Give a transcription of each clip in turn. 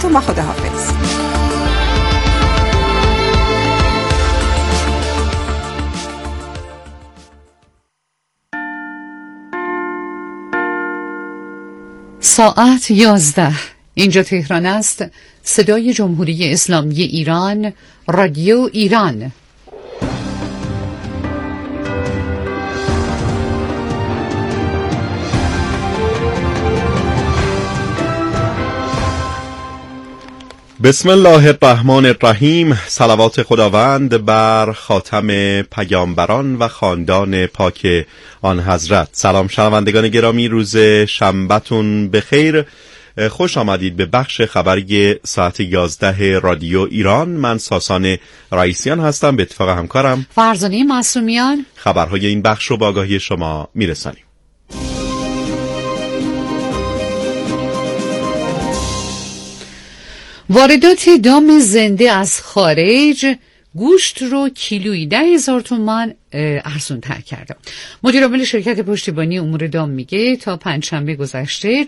و خداحافظ. ساعت 11. اینجا تهران است. صدای جمهوری اسلامی ایران، رادیو ایران. بسم الله الرحمن الرحیم. صلوات خداوند بر خاتم پیامبران و خاندان پاک آن حضرت. سلام شنوندگان گرامی، روز شنبه‌تون بخیر. خوش آمدید به بخش خبری ساعت 11 رادیو ایران. من ساسان رئیسیان هستم به اتفاق همکارم فرزانه معصومیان. خبرهای این بخش رو به آگاهی شما میرسانیم. واردات دام زنده از خارج گوشت رو کیلویی 10,000 تومان ارزون تر کرده. مدیر عامل شرکت پشتیبانی امور دام میگه تا پنجشنبه گذشته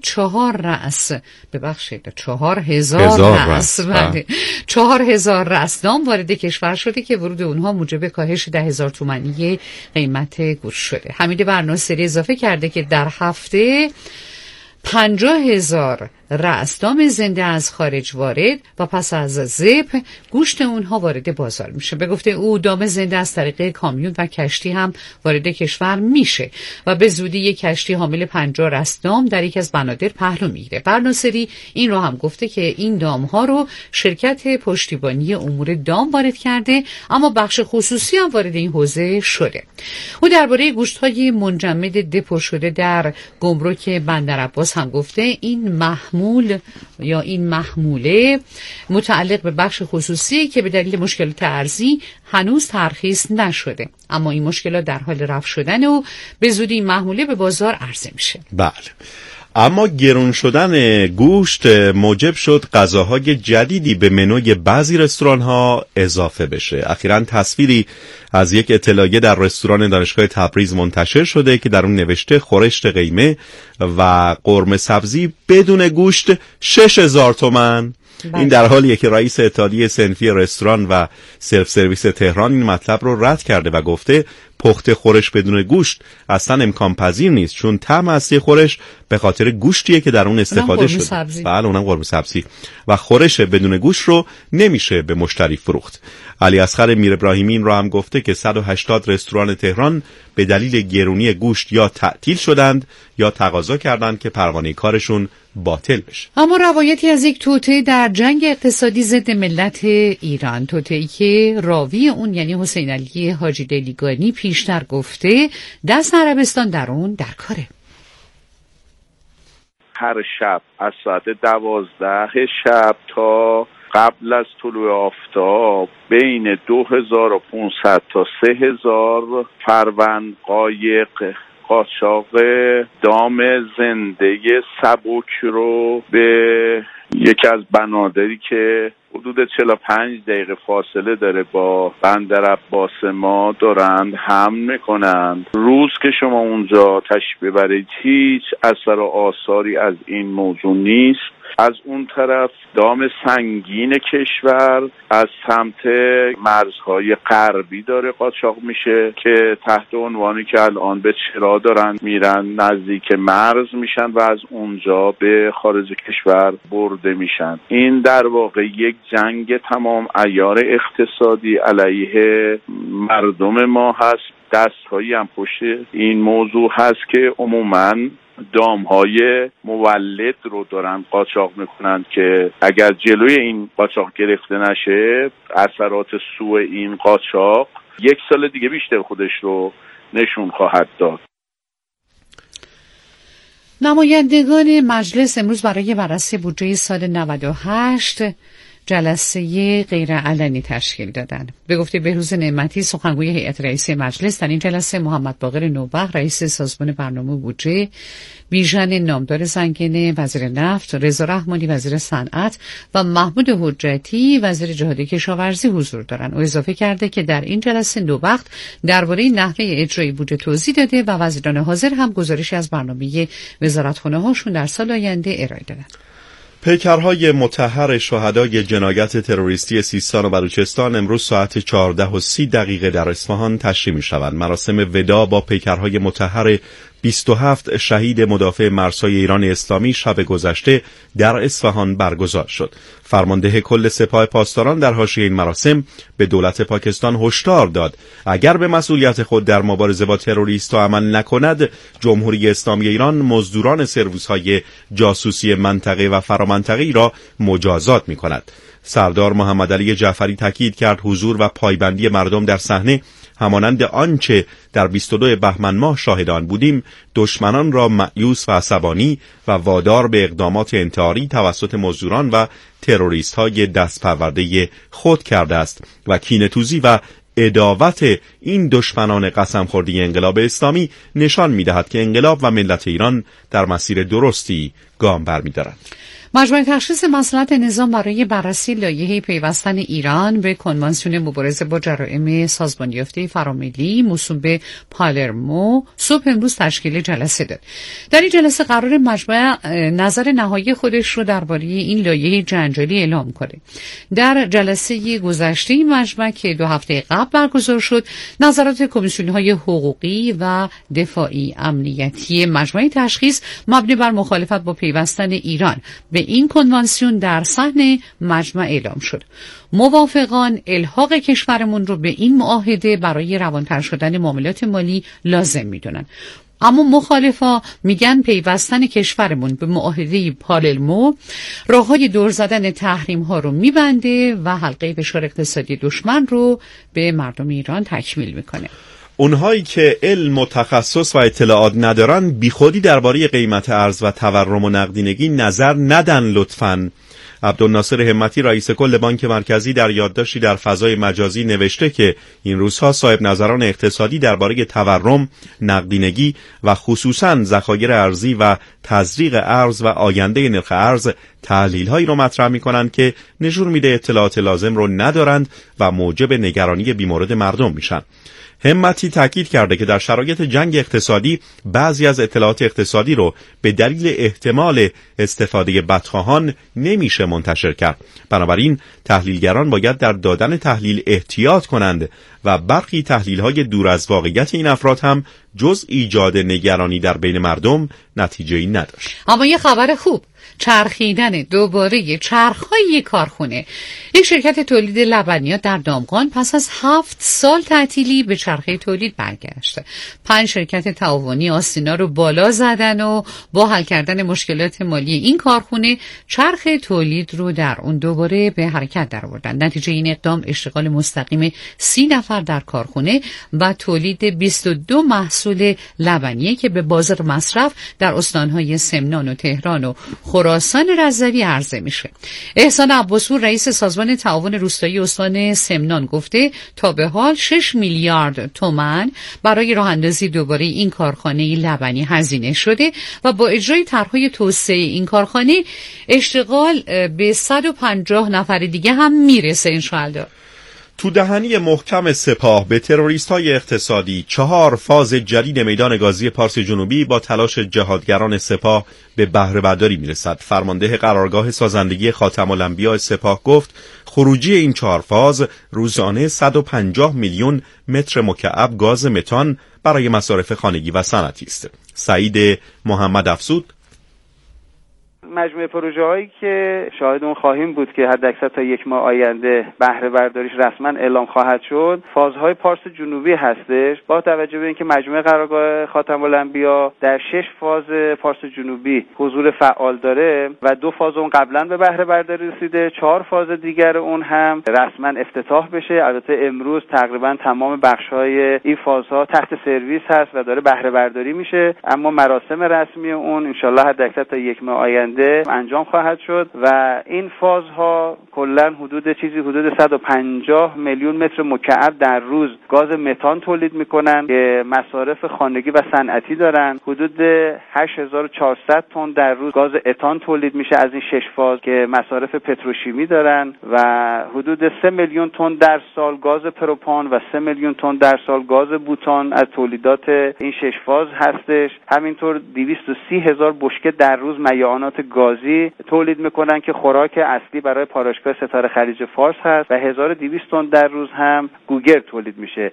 4,000 رأس دام وارد کشور شده که ورود اونها موجب کاهش 10,000 تومانی قیمت گوشت شده. حمید برناصری اضافه کرده که در هفته 50,000 رأس دام زنده از خارج وارد و پس از ذبح گوشت اونها وارد بازار میشه. به گفته او دام زنده از طریق کامیون و کشتی هم وارد کشور میشه و به زودی یک کشتی حامل 50 رأس دام در یک از بنادر پهلو میگیره. برناصری این رو هم گفته که این دام ها رو شرکت پشتیبانی امور دام وارد کرده، اما بخش خصوصی هم وارد این حوزه شده. او درباره گوشت های منجمد دپو شده در گمرک بندر عباس هم گفته این محموله متعلق به بخش خصوصی که به دلیل مشکلات ارزی هنوز ترخیص نشده، اما این مشکلات در حال رفع شدن و به زودی این محموله به بازار عرضه میشه. بله، اما گران شدن گوشت موجب شد غذاهای جدیدی به منوی بعضی رستوران‌ها اضافه بشه. اخیراً تصویری از یک اطلاعیه در رستوران دانشگاه تبریز منتشر شده که در اون نوشته خورشت قیمه و قرمه سبزی بدون گوشت 6,000 تومان. این در حالیه که رئیس اتحادیه صنفی رستوران و سلف سرویس تهران این مطلب رو رد کرده و گفته پخت خورش بدون گوشت اصلا امکان پذیر نیست، چون طعم اصلی خورش به خاطر گوشتیه که در اون استفاده شده. بله، اونم قرمه سبزی و خورش بدون گوشت رو نمیشه به مشتری فروخت. علی اصغر میر ابراهیمی این رو هم گفته که 180 رستوران تهران به دلیل گرونی گوشت یا تعطیل شدند یا تقاضا کردند که پروانه کارشون باطل بشه. اما روایتی از یک توطئه در جنگ اقتصادی ضد ملت ایران، توطئه‌ای که راوی اون یعنی حسین علی حاجی دلیگانی پیشتر گفته دست عربستان در اون در کاره. هر شب از ساعت 12 شب تا قبل از طلوع آفتاب بین 2,500 تا 3,000 فروند قایق قاچاق دام زنده سبک رو به یکی از بنادری که حدود 45 دقیقه فاصله داره با بندر عباس ما دارند حمل میکنند. روز که شما اونجا تشریف ببرید هیچ اثر و آثاری از این موضوع نیست. از اون طرف دام سنگین کشور از سمت مرزهای غربی داره قاچاق میشه که تحت عنوانی که الان به چرا دارن میرن نزدیک مرز میشن و از اونجا به خارج کشور برده میشن. این در واقع یک جنگ تمام عیار اقتصادی علیه مردم ما هست. دستهایی هم پشت این موضوع هست که عموماً دامهای مولد رو دارن قاچاق میکنن که اگر جلوی این قاچاق گرفته نشه اثرات سوء این قاچاق 1 سال دیگه بیشتر خودش رو نشون خواهد داد. نمایندگان مجلس امروز برای بررسی بودجه سال 98 جلسه غیرعلنی تشکیل دادند. به گفته بهروز نعمتی سخنگوی هیئت رئیسه مجلس، در این جلسه محمد باقر نوبخت رئیس سازمان برنامه بودجه، بیژن نامدار زنگنه وزیر نفت، رضا رحمانی وزیر صنعت و محمود حجتی وزیر جهاد کشاورزی حضور دارند. او اضافه کرده که در این جلسه نوبخت درباره نحوه اجرای بودجه توضیح داده و وزیران حاضر هم گزارشی از برنامه وزارتخانه‌هاشون در سال آینده ارائه دادند. پیکرهای مطهر شهدای جنایت تروریستی سیستان و بلوچستان امروز ساعت 14:30 در اصفهان تشریح می‌شوند. مراسم وداع با پیکرهای مطهر 27 شهید مدافع مرزهای ایران اسلامی شب گذشته در اصفهان برگزار شد. فرمانده کل سپاه پاسداران در حاشیه این مراسم به دولت پاکستان هشدار داد اگر به مسئولیت خود در مبارزه با تروریست‌ها عمل نکند، جمهوری اسلامی ایران مزدوران سرویس‌های جاسوسی منطقه و فرامنطقه‌ای را مجازات می‌کند. سردار محمد علی جعفری تاکید کرد حضور و پایبندی مردم در صحنه همانند آنچه در 22 بهمن ماه شاهدان بودیم، دشمنان را مایوس و عصبانی و وادار به اقدامات انتحاری توسط مزدوران و تروریست‌های دست پرورده خود کرده است و کینه‌توزی و عداوت این دشمنان قسم خورده انقلاب اسلامی نشان می‌دهد که انقلاب و ملت ایران در مسیر درستی گام برمی‌دارند. مجمع تشخیص مصلحت نظام برای بررسی لایحه پیوستن ایران به کنوانسیون مبارزه با جرایم سازمان یافته فراملی موسوم به پالرمو صبح امروز تشکیل جلسه داد. در این جلسه قرار مجمع نظر نهایی خودش رو درباره این لایحه جنجالی اعلام کنه. در جلسه گذشته مجمع که 2 هفته قبل برگزار شد، نظرات کمیسیون‌های حقوقی و دفاعی امنیتی مجمع تشخیص مبنی بر مخالفت با پیوستن ایران به این کنوانسیون در صحن مجمع اعلام شد. موافقان الحاق کشورمون رو به این معاهده برای روانتر شدن معاملات مالی لازم میدونن. اما مخالفا میگن پیوستن کشورمون به معاهده پالرمو راههای دور زدن تحریم ها رو میبنده و حلقه فشار اقتصادی دشمن رو به مردم ایران تکمیل میکنه. اونهایی که علم و تخصص و اطلاعات ندارن بیخودی درباره قیمت ارز و تورم و نقدینگی نظر ندن لطفاً. عبدالناصر همتی رئیس کل بانک مرکزی در یادداشتی در فضای مجازی نوشته که این روزها صاحب نظران اقتصادی درباره تورم، نقدینگی و خصوصاً ذخایر ارزی و تزریق ارز و آینده نرخ ارز تحلیل‌هایی رو مطرح می‌کنند که نشون میده اطلاعات لازم رو ندارند و موجب نگرانی بیمورد مردم میشن. همتی تاکید کرده که در شرایط جنگ اقتصادی بعضی از اطلاعات اقتصادی رو به دلیل احتمال استفاده بدخواهان نمیشه منتشر کرد. بنابراین تحلیلگران باید در دادن تحلیل احتیاط کنند و برخی تحلیل‌های دور از واقعیت این افراد هم جز ایجاد نگرانی در بین مردم نتیجه‌ای نداشت. اما یه خبر خوب، چرخیدن دوباره چرخ‌های کارخونه. یک شرکت تولید لبنیات در دامغان پس از 7 سال تعطیلی به چرخه تولید برگشته. 5 شرکت تعاونی آستینا رو بالا زدن و با حل کردن مشکلات مالی این کارخونه چرخ تولید رو در اون دوباره به حرکت درآوردن. نتیجه این اقدام اشتغال مستقیم 30 نفر در کارخونه و تولید 22 محصول لبنیه که به بازار مصرف در استانهای سمنان و تهران و خراسان رضوی عرضه میشه. احسان عباسپور رئیس سازمان تعاون روستایی استان سمنان گفته تا به حال 6 میلیارد تومان برای راه اندازی دوباره این کارخانه لبنی هزینه شده و با اجرای طرح‌های توسعه این کارخانه اشتغال به 150 نفر دیگه هم میرسه انشاءالله. تو دهنی محکم سپاه به تروریست‌های اقتصادی 4 فاز جدید میدان گازی پارس جنوبی با تلاش جهادگران سپاه به بهره برداری میرسد. فرمانده قرارگاه سازندگی خاتم الانبیاء سپاه گفت خروجی این 4 فاز روزانه 150 میلیون متر مکعب گاز متان برای مصارف خانگی و صنعتی است. سعید محمد افزود مجموعه پروژه هایی که شاهد اون خواهیم بود که حداکثر تا 1 ماه آینده بهره برداریش رسما اعلام خواهد شد، فازهای پارس جنوبی هستش. با توجه به اینکه مجموعه قرارگاه خاتم الانبیاء در 6 فاز پارس جنوبی حضور فعال داره و 2 فاز اون قبلا به بهره برداری رسیده، 4 فاز دیگر اون هم رسما افتتاح بشه. البته امروز تقریبا تمام بخش‌های این فازها تحت سرویس هست و داره بهره برداری میشه، اما مراسم رسمی اون ان شاءالله حداکثر تا 1 ماه آینده انجام خواهد شد و این فازها کلا حدود 150 میلیون متر مکعب در روز گاز متان تولید میکنن که مصارف خانگی و صنعتی دارن. حدود 8400 تن در روز گاز اتان تولید میشه از این 6 فاز که مصارف پتروشیمی دارن و حدود 3 میلیون تن در سال گاز پروپان و 3 میلیون تن در سال گاز بوتان از تولیدات این 6 فاز هستش. همینطور 230,000 بشکه در روز مایعات گازی تولید میکنن که خوراک اصلی برای پاراشگاه ستاره خلیج فارس هست و 1200 تن در روز هم گوگرد تولید میشه.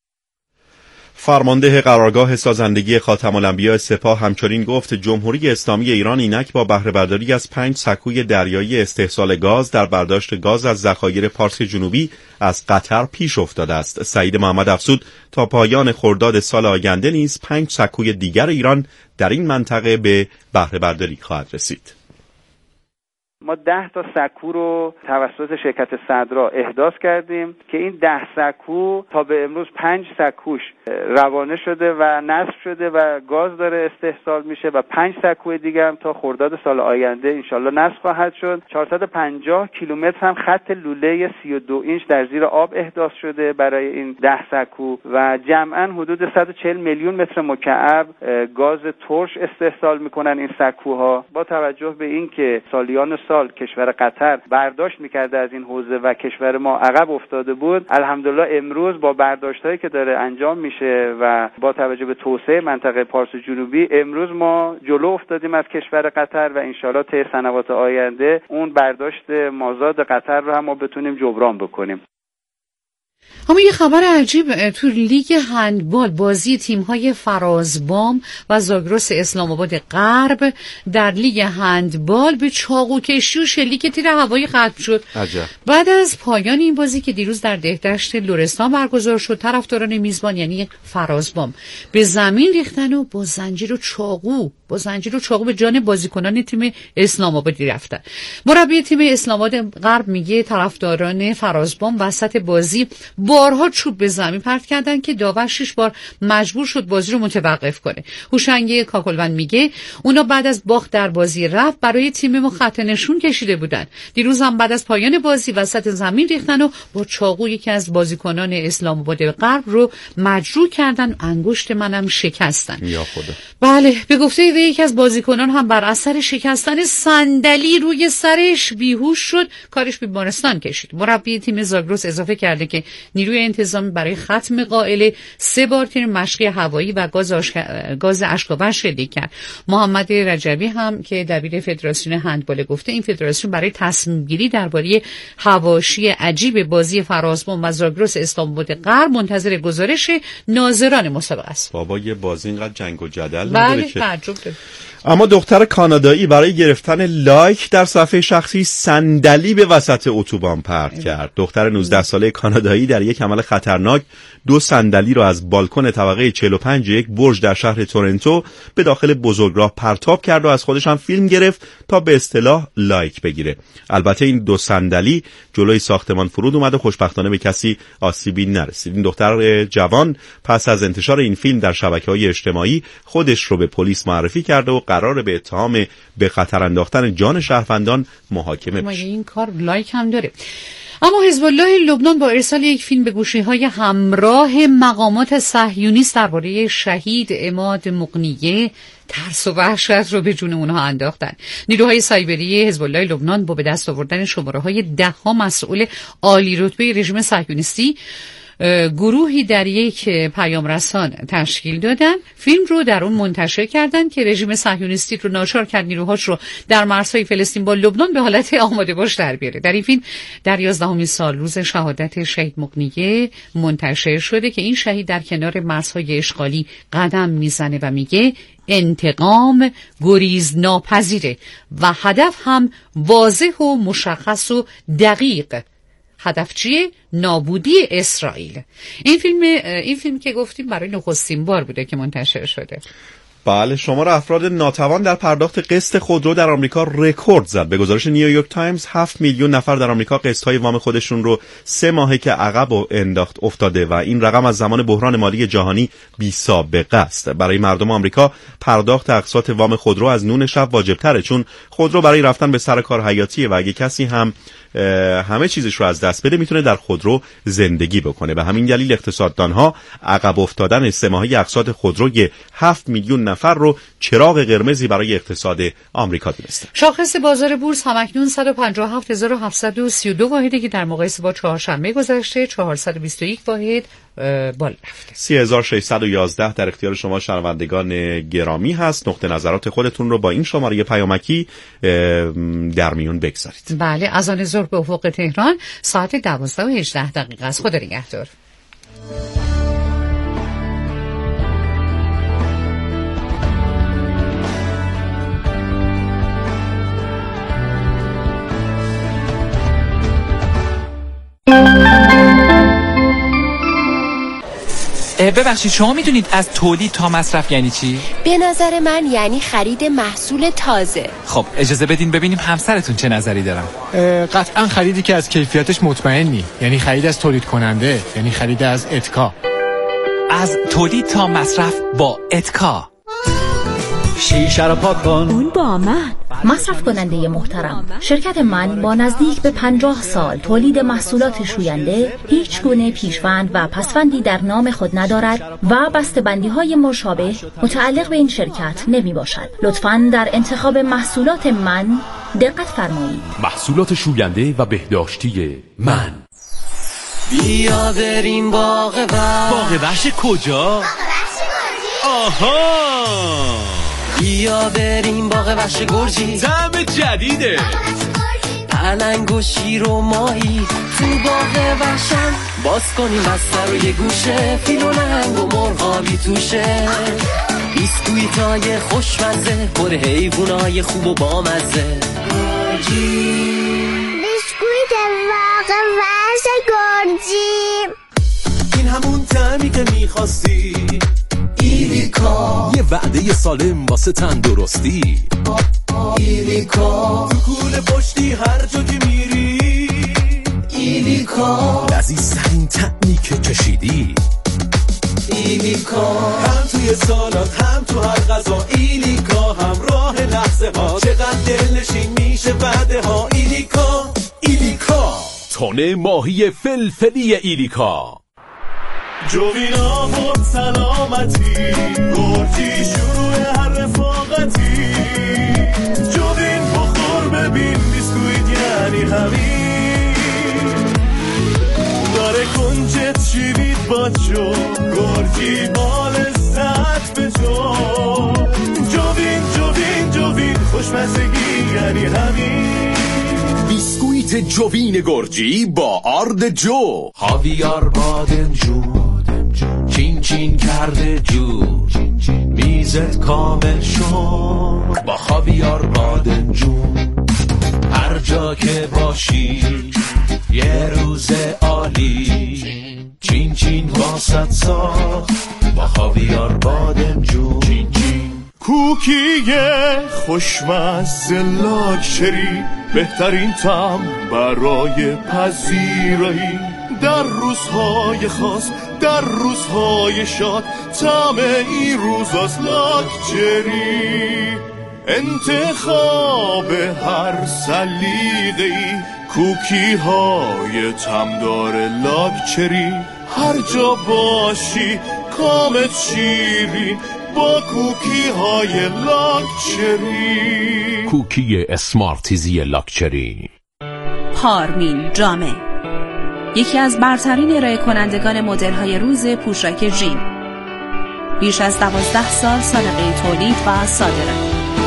فرمانده قرارگاه سازندگی خاتم الانبیاء سپاه همچنین گفت جمهوری اسلامی ایران اینک با بهره برداری از 5 سکوی دریایی استحصال گاز در برداشت گاز از ذخایر پارس جنوبی از قطر پیش افتاده است. سعید محمد افزود تا پایان خرداد سال آینده نیز 5 سکوی دیگر ایران در این منطقه به بهره برداری خواهد رسید. ما 10 تا سکو رو توسط شرکت صدرا احداث کردیم که این 10 سکو تا به امروز 5 سکوش روانه شده و نصب شده و گاز داره استحصال میشه و 5 سکو دیگه هم تا خرداد سال آینده انشالله نصب خواهد شد. 450 کیلومتر هم خط لوله 32 اینچ در زیر آب احداث شده برای این 10 سکو و جمعاً حدود 140 میلیون متر مکعب گاز ترش استحصال میکنن این سکوها. با توجه به این که سالیان سال کشور قطر برداشت میکرده از این حوزه و کشور ما عقب افتاده بود، الحمدلله امروز با برداشتایی که داره انجام میشه و با توجه به توسعه منطقه پارس جنوبی امروز ما جلو افتادیم از کشور قطر و انشالله طی سنوات آینده اون برداشت مازاد قطر رو هم ما بتونیم جبران بکنیم. اما یه خبر عجیب تو لیگ هندبال بازی تیم‌های فرازبام و زاگرس اسلام آباد غرب در لیگ هندبال به چاقوکشی و شلیک تیر هوایی ختم شد. عجب. بعد از پایان این بازی که دیروز در دهدشت لرستان برگزار شد طرفداران میزبان یعنی فرازبام به زمین ریختن و با زنجیر و چاقو به جان بازیکنان تیم اسلام آبادی رفتن. مربی تیم اسلام آباد غرب میگه طرفداران فرازبام وسط بازی بارها چوب به زمین پرت کردن که داور 6 بار مجبور شد بازی رو متوقف کنه. هوشنگ کاکلوند میگه اونا بعد از باخت در بازی رفت برای تیم ما خط نشون کشیده بودن. دیروز هم بعد از پایان بازی وسط زمین ریختن و با چاقو یکی از بازیکنان اسلام آباد غرب رو مجروح کردن، انگشت منم شکستن. یا خدا. بله، به گفته یکی از بازیکنان هم بر اثر شکستن صندلی روی سرش بیهوش شد، کارش بیمارستان کشید. مربی تیم زاگرس اضافه کرده که نیروی انتظامی برای ختم قائله 3 بار تیر مشقی هوایی و گاز اشک‌آور شلیک کرد. محمد رجبی هم که دبیر فدراسیون هندبال گفته این فدراسیون برای تصمیم گیری درباره حواشی عجیب بازی فرازبام و زاگرس اسلام آباد غرب منتظر گزارش ناظران مسابقه است. بابا یه بازی اینقدر جنگ و جدل نداره که تعجب داره. اما دختر کانادایی برای گرفتن لایک در صفحه شخصی صندلی به وسط اتوبان پرت کرد. دختر 19 ساله کانادایی در یک عمل خطرناک 2 صندلی را از بالکن طبقه 45 یک برج در شهر تورنتو به داخل بزرگراه پرتاب کرد و از خودش هم فیلم گرفت تا به اصطلاح لایک بگیره. البته این 2 صندلی جلوی ساختمان فرود اومد و خوشبختانه به کسی آسیبی نرسید. این دختر جوان پس از انتشار این فیلم در شبکه‌های اجتماعی خودش رو به پلیس معرفی کرده و قراره به اتهام به خطر انداختن جان شهروندان محاکمه بشه. این کار لایک هم داره. اما حزب الله لبنان با ارسال یک فیلم به گوشی‌های همراه مقامات صهیونیست درباره شهید عماد مقنیه ترس و وحشت رو به جون اونها انداختن. نیروهای سایبری حزب الله لبنان با به دست آوردن شماره‌های 10 مسئول عالی رتبه رژیم صهیونیستی گروهی در یک پیام رسان تشکیل دادن، فیلم رو در اون منتشر کردن که رژیم صهیونیستی رو ناچار کرد نیروهاش رو در مرزهای فلسطین با لبنان به حالت آماده باش در بیاره. در این فیلم در 11مین سال روز شهادت شهید مقنیه منتشر شده که این شهید در کنار مرزهای اشغالی قدم میزنه و میگه انتقام گریز ناپذیره و هدف هم واضح و مشخص و دقیق. هدف چیه؟ نابودی اسرائیل. این فیلم که گفتیم برای نخستین بار بوده که منتشر شده. بله، شمار افراد ناتوان در پرداخت قسط خودرو در آمریکا رکورد زد. به گزارش نیویورک تایمز 7 میلیون نفر در آمریکا قسط‌های وام خودشون رو 3 ماهه که عقب افتاده و این رقم از زمان بحران مالی جهانی بی‌سابقه است. برای مردم آمریکا پرداخت اقساط وام خودرو از نون شب واجب‌تره، چون خودرو برای رفتن به سر کار حیاتیه و اگه کسی هم همه چیزش رو از دست بده میتونه در خودرو زندگی بکنه. به همین دلیل اقتصاددانها عقب افتادن 3 ماهه اقساط خودروی 7 میلیون نفر رو چراغ قرمزی برای اقتصاد آمریکا دونستن. شاخص بازار بورس همکنون 157732 واحده که در مقایسه با چهارشنبه گذشته 421 واحد بالا رفته. 3611 در اختیار شما شنوندگان گرامی هست. نقطه نظرات خودتون رو با این شماره پیامکی در میون بگذارید. بله، اذان ظهر به افق تهران ساعت 12:18 است. خدا نگهدار. ببخشید شما میدونید از تولید تا مصرف یعنی چی؟ به نظر من یعنی خرید محصول تازه. خب اجازه بدین ببینیم همسرتون چه نظری دارن. قطعا خریدی که از کیفیتش مطمئنی، یعنی خرید از تولید کننده، یعنی خرید از اتکا. از تولید تا مصرف با اتکا. شیشه رو پاک کن. اون با من. مصرف کننده محترم، شرکت من با نزدیک به 50 سال تولید محصولات شوینده هیچ گونه پیشوند و پسوندی در نام خود ندارد و بسته‌بندی‌های مشابه متعلق به این شرکت نمی باشد. لطفاً در انتخاب محصولات من دقت فرمایید. محصولات شوینده و بهداشتی من. بیا بریم باغ وحش. باغ وحش کجا؟ آها، بیا بریم باغ وحش گرجی. طعم جدیده. پلنگ و شیر و ماهی تو باغ وحشن. باز کنیم بستر و یه گوشه، فیل و نهنگ و مرغابی توشه. بیسکویتای خوشمزه پر حیوانای خوب و بامزه. گرجی بیسکویت باغ وحش گرجی. این همون طعمی که میخواستی. ایلیکا، یه وعده سالم واسه تندرستی. ایلیکا، تو کوله پشتی هر جا که میری. ایلیکا، لذیذترین طعمی که چشیدی. ایلیکا، هم توی سالات هم تو هر غذا. ایلیکا، همراه لحظه ها، چقدر دلنشین میشه بعده ها. ایلیکا، ایلیکا، تن ماهی فلفلی ایلیکا. جوینا خود سلامتی، گرجی شروع هر رفاقتی. جوین بخور ببین بیسکویت یعنی همین. داره کنجت شیوید با جو، گرجی بال لذت به جو. جوین خوشمزگی یعنی همین. بیسکویت جوین گرجی با آرد جو. خاویار بادمجون چین چین کرده جور. میزت کامل شد با خاویار بادمجون. هر جا که باشی یه روز عالی. چین چین واسط ساخت با خاویار بادمجون. چین چین کوکیه خوشمزه لاکچری، بهترین طعم برای پذیرایی. در روزهای خاص، در روزهای شاد، طعم این روز از لاکچری. انتخاب هر سلیقه‌ای، کوکی های طعمدار لاکچری. هر جا باشی کامت شیرین با کوکی های لاکچری. کوکی اسمارتیزی لاکچری. پارمین جامه، یکی از برترین ارائه کنندگان مدل های روز پوشاک جین. بیش از 12 سال سابقه تولید و صادرات.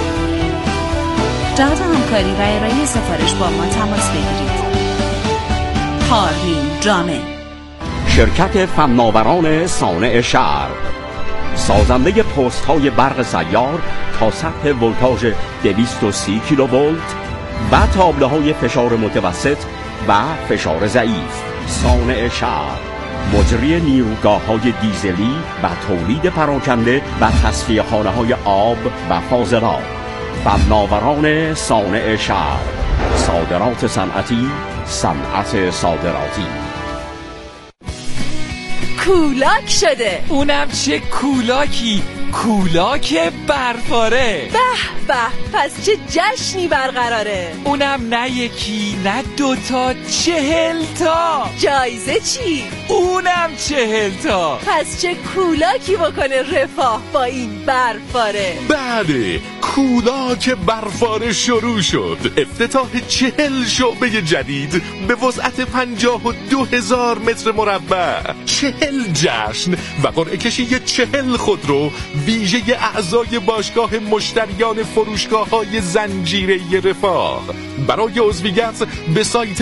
جهت همکاری و ارائه سفارش با ما تماس بگیرید. پارمین جامه. شرکت فناوران صانع شرق، سازنده پست های برق سیار تا سطح ولتاژ 230 کیلوولت و تابلوهای فشار متوسط و فشار ضعیف. صانع شرق، مجری نیروگاه‌های دیزلی و تولید پراکنده و تصفیه خانه‌های آب و فاضلاب. فناوران صانع شرق، صادرات صنعتی، صنعت صادراتی. کولاک شده. اونم چه کولاکی، کولاک برفاره. به به، پس چه جشنی برقراره. اونم نه یکی نه دوتا، 40 تا. جایزه چی؟ اونم 40 تا. پس چه کولاکی بکنه رفاه با این برفاره. بله، کولاک برفاره شروع شد. افتتاح 40 شعبه جدید به وسعت 52,000 متر مربع، 40 جشن و قرعه کشی 40 خودرو ویژه اعضای باشگاه مشتریان فروشگاه‌های زنجیره رفاه. برای عضویت به سایت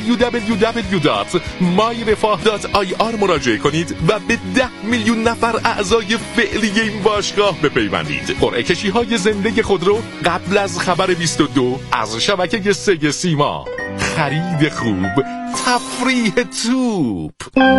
www.myrefah.ir مراجعه کنید و به 10 میلیون نفر اعضای فعلی این باشگاه بپیوندید. قرعه کشی‌های زنده خودرو قبل از خبر 22 از شبکه 3 سیما. خرید خوب، تفریح توپ.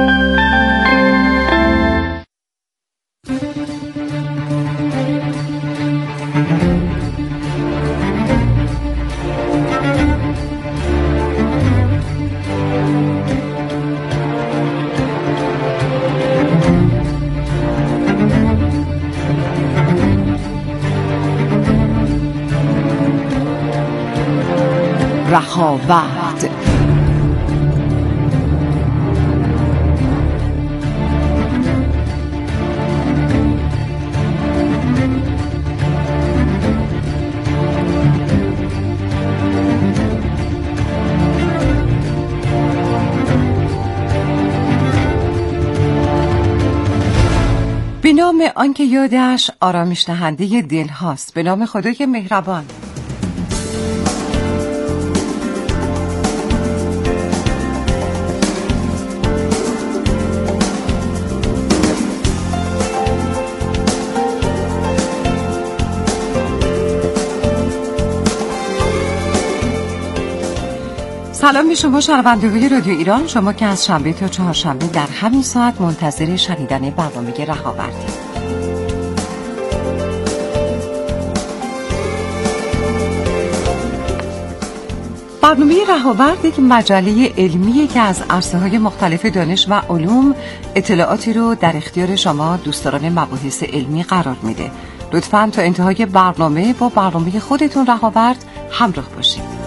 رهاورد. به نام آنکه یادش آرامش دهنده دل هاست، به نام خدای مهربان. سلام به شما شنوندگان رادیو ایران، شما که از شنبه تا چهارشنبه در همین ساعت منتظر شنیدن برنامه رهاوردید. برنامه رهاورد یک مجله علمیه که از عرصه‌های مختلف دانش و علوم اطلاعاتی رو در اختیار شما دوستداران مباحث علمی قرار میده. لطفاً تا انتهای برنامه با برنامه خودتون رهاورد همراه باشید.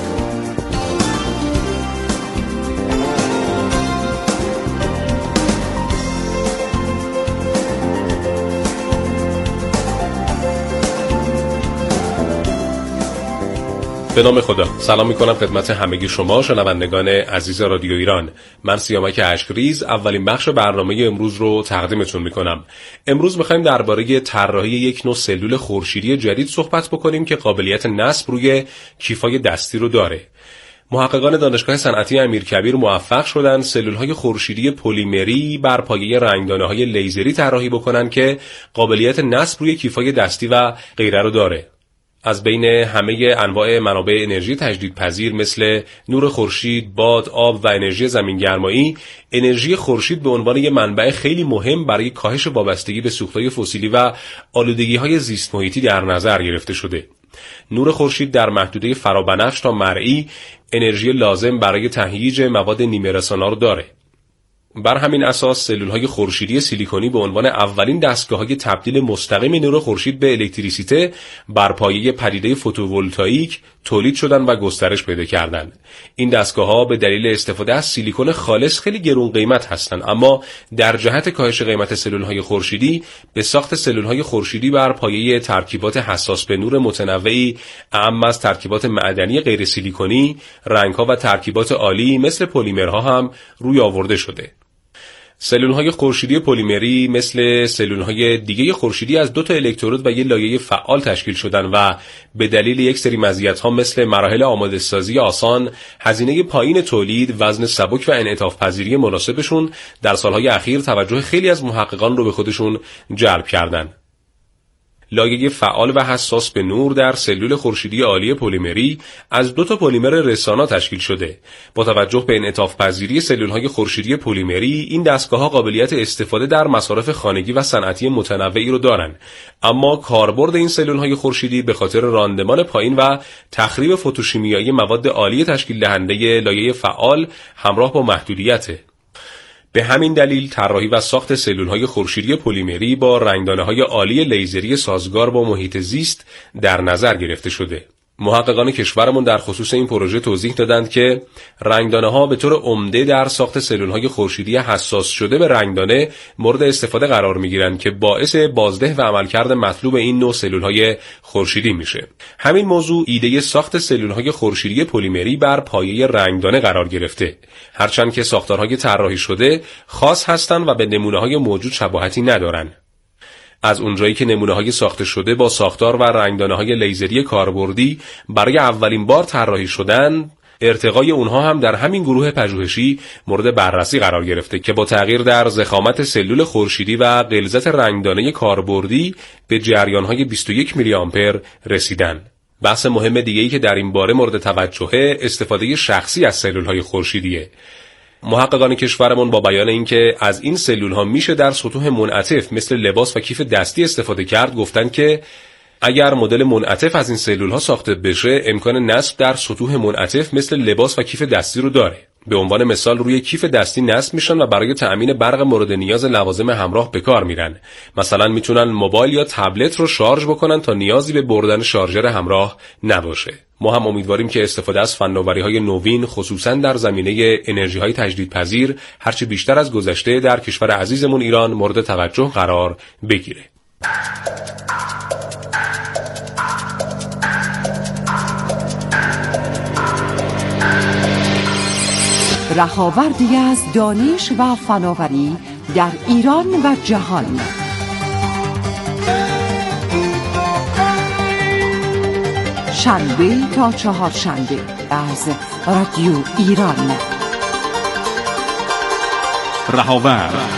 به نام خدا. سلام میکنم خدمت همگی شما شنوندگان عزیز رادیو ایران. من سیامک اشکریز اولین بخش برنامه امروز رو تقدیمتون میکنم. امروز میخوایم درباره طراحی یک نوع سلول خورشیدی جدید صحبت بکنیم که قابلیت نصب روی کیفای دستی رو داره. محققان دانشگاه صنعتی امیرکبیر موفق شدن سلول‌های خورشیدی پلیمری بر پایه رنگدانه‌های لیزری طراحی بکنن که قابلیت نصب روی کیفای دستی و غیره رو داره. از بین همه انواع منابع انرژی تجدیدپذیر مثل نور خورشید، باد، آب و انرژی زمین‌گرمایی، انرژی خورشید به عنوان یک منبع خیلی مهم برای کاهش وابستگی به سوخت‌های فسیلی و آلودگی‌های زیست محیطی در نظر گرفته شده. نور خورشید در محدوده فرابنفش تا مرئی انرژی لازم برای تهییج مواد نیمه رسانا رو داره. بر همین اساس سلول‌های خورشیدی سیلیکونی به عنوان اولین دستگاه‌های تبدیل مستقیم نور خورشید به الکتریسیته بر پایه پدیده فوتوولتائیک تولید شدن و گسترش پیدا کردند. این دستگاه‌ها به دلیل استفاده از سیلیکون خالص خیلی گران قیمت هستند، اما در جهت کاهش قیمت سلول‌های خورشیدی به ساخت سلول‌های خورشیدی بر پایه ترکیبات حساس به نور متنوعی اعم از ترکیبات معدنی غیر سیلیکونی، رنگ‌ها و ترکیبات عالی مثل پلیمرها هم روی آورده شده. سلول‌های خورشیدی پلیمری مثل سلول‌های دیگه خورشیدی از 2 تا الکترود و یک لایه فعال تشکیل شدن و به دلیل یک سری مزیت‌ها مثل مراحل آماده‌سازی آسان، هزینه پایین تولید، وزن سبک و انعطاف پذیری مناسبشون در سالهای اخیر توجه خیلی از محققان رو به خودشون جلب کردن. لایه فعال و حساس به نور در سلول خورشیدی عالی پلیمری از 2 تا پلیمر رسانا تشکیل شده. با توجه به انعطاف پذیری سلول‌های خورشیدی پلیمری، این دستگاه‌ها قابلیت استفاده در مصارف خانگی و صنعتی متنوعی رو دارن، اما کاربرد این سلول‌های خورشیدی به خاطر راندمان پایین و تخریب فتوشیمیایی مواد عالی تشکیل دهنده لایه فعال همراه با محدودیته. به همین دلیل طراحی و ساخت سلول‌های خورشیدی پلیمری با رنگدانه‌های عالی لیزری سازگار با محیط زیست در نظر گرفته شده. محققان کشورمون در خصوص این پروژه توضیح دادند که رنگدانه‌ها به طور عمده در ساخت سلول‌های خورشیدی حساس شده به رنگدانه مورد استفاده قرار می‌گیرند که باعث بازده و عملکرد مطلوب این نوع سلول‌های خورشیدی میشه. همین موضوع ایده ساخت سلول‌های خورشیدی پلیمری بر پایه رنگدانه قرار گرفته، هرچند که ساختارهای طراحی شده خاص هستند و به نمونه‌های موجود شباهتی ندارند. از اونجایی که نمونه‌های ساخته شده با ساختار و رنگدانه‌های لیزری کاربردی برای اولین بار طراحی شدن، ارتقای اونها هم در همین گروه پژوهشی مورد بررسی قرار گرفته که با تغییر در ضخامت سلول خورشیدی و غلظت رنگدانه کاربردی به جریان‌های 21 میلی آمپر رسیدن. بحث مهم دیگه‌ای که در این باره مورد توجهه استفاده شخصی از سلول‌های خورشیدیه. محققان کشورمون با بیان اینکه از این سلول‌ها میشه در سطوح منعطف مثل لباس و کیف دستی استفاده کرد، گفتن که اگر مدل منعطف از این سلول‌ها ساخته بشه امکان نصب در سطوح منعطف مثل لباس و کیف دستی رو داره. به عنوان مثال روی کیف دستی نصب میشن و برای تأمین برق مورد نیاز لوازم همراه به کار میرن. مثلا میتونن موبایل یا تبلت رو شارژ بکنن تا نیازی به بردن شارژر همراه نباشه. ما هم امیدواریم که استفاده از فناوری‌های نوین خصوصا در زمینه انرژی‌های تجدیدپذیر هرچه بیشتر از گذشته در کشور عزیزمون ایران مورد توجه قرار بگیره. رهاوردی از دانش و فناوری در ایران و جهان. شنبه تا چهارشنبه از رادیو ایران. رهاورد.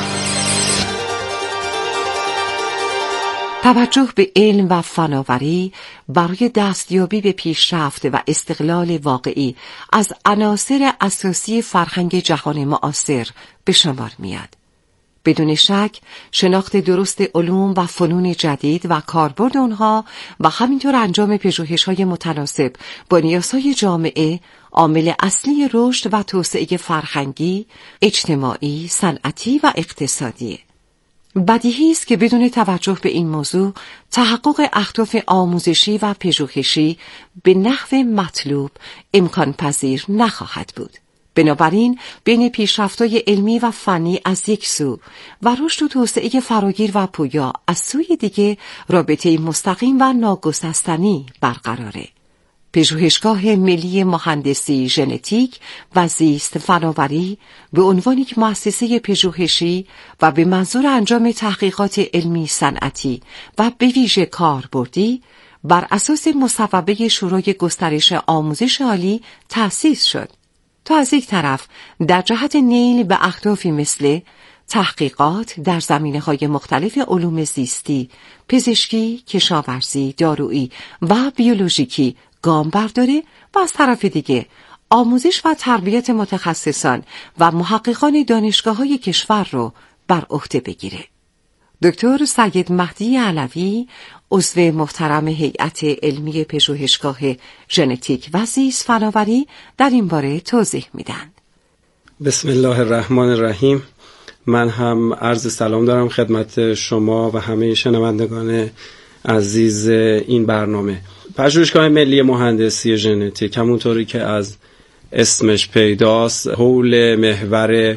توجه به علم و فناوری برای دستیابی به پیشرفت و استقلال واقعی از عناصر اساسی فرهنگ جهان معاصر به شمار میاد. بدون شک شناخت درست علوم و فنون جدید و کاربرد آنها و همینطور انجام پژوهش‌های متناسب با نیازهای جامعه عامل اصلی رشد و توسعه فرهنگی، اجتماعی، صنعتی و اقتصادی. بدیهی است که بدون توجه به این موضوع تحقق اهداف آموزشی و پژوهشی به نحو مطلوب امکان پذیر نخواهد بود. بنابراین بین پیشرفت‌های علمی و فنی از یک سو و رشد و توسعه فراگیر و پویا از سوی دیگه رابطه مستقیم و ناگسستنی برقراره. پژوهشگاه ملی مهندسی ژنتیک و زیست فناوری به عنوان یک مؤسسه پژوهشی و به منظور انجام تحقیقات علمی صنعتی و به ویژه کاربردی بر اساس مصوبه شورای گسترش آموزش عالی تأسیس شد تا از یک طرف در جهت نیل به اهدافی مثل تحقیقات در زمینه‌های مختلف علوم زیستی، پزشکی، کشاورزی، دارویی و بیولوژیکی گام برداره و از طرف دیگه آموزش و تربیت متخصصان و محققان دانشگاه‌های کشور رو بر عهده بگیره. دکتر سید مهدی علوی، عضو محترم هیئت علمی پژوهشگاه ژنتیک و زیست فناوری، در این باره توضیح میدن. بسم الله الرحمن الرحیم. من هم عرض سلام دارم خدمت شما و همه شنوندگان عزیز این برنامه. پژوهشگاه ملی مهندسی ژنتیک همونطوری که از اسمش پیداست حول محور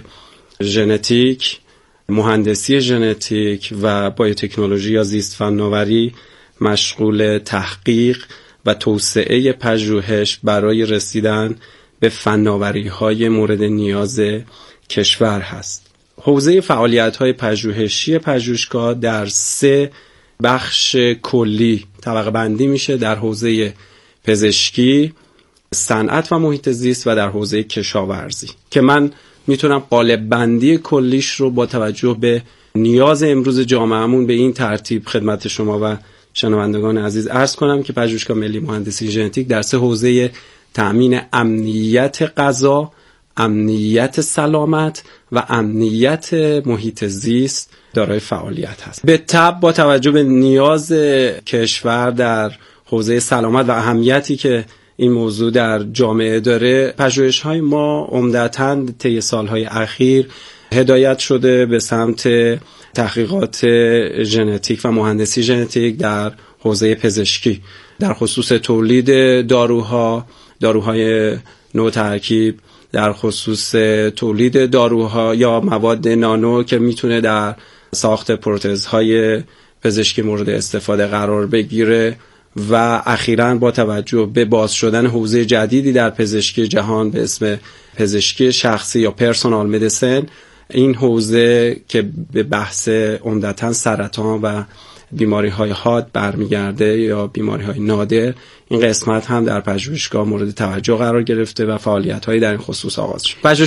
ژنتیک، مهندسی ژنتیک و بایوتکنولوژی یا زیست فناوری مشغول تحقیق و توسعه پژوهش برای رسیدن به فناوری‌های مورد نیاز کشور هست. حوزه فعالیت‌های پژوهشی پژوهشگاه در 3 بخش کلی طبقه بندی میشه: در حوزه پزشکی، صنعت و محیط زیست و در حوزه کشاورزی، که من میتونم قالب بندی کلیش رو با توجه به نیاز امروز جامعهمون به این ترتیب خدمت شما و شنوندگان عزیز عرض کنم که پژوهشگاه ملی مهندسی ژنتیک در 3 حوزه تأمین امنیت غذا، امنیت سلامت و امنیت محیط زیست دارای فعالیت هست. به تبع با توجه به نیاز کشور در حوزه سلامت و اهمیتی که این موضوع در جامعه داره، پژوهش‌های ما عمدتاً طی سال‌های اخیر هدایت شده به سمت تحقیقات ژنتیک و مهندسی ژنتیک در حوزه پزشکی، در خصوص تولید داروهای نو ترکیب، در خصوص تولید داروها یا مواد نانو که میتونه در ساخت پروتزهای پزشکی مورد استفاده قرار بگیره و اخیراً با توجه به باز شدن حوزه جدیدی در پزشکی جهان به اسم پزشکی شخصی یا پرسونال مدیسن، این حوزه که به بحث عمدتاً سرطان و بیماری‌های حاد برمیگرده یا بیماری‌های نادر، این قسمت هم در پژوهشگاه مورد توجه قرار گرفته و فعالیت‌هایی در این خصوص آغاز شد.